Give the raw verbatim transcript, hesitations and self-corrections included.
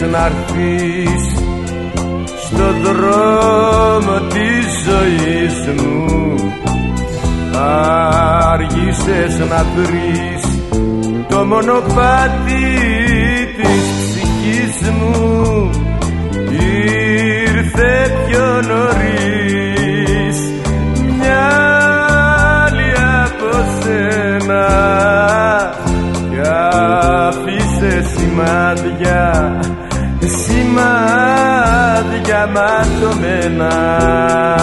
να'ρθείς στον δρόμο της ζωής μου, άργησες να βρεις το μονοπάτι της ψυχής μου. Ήρθε πιο νωρίς μια άλλη από σένα κι άφησε σημάδια, σημάδια ματωμένα.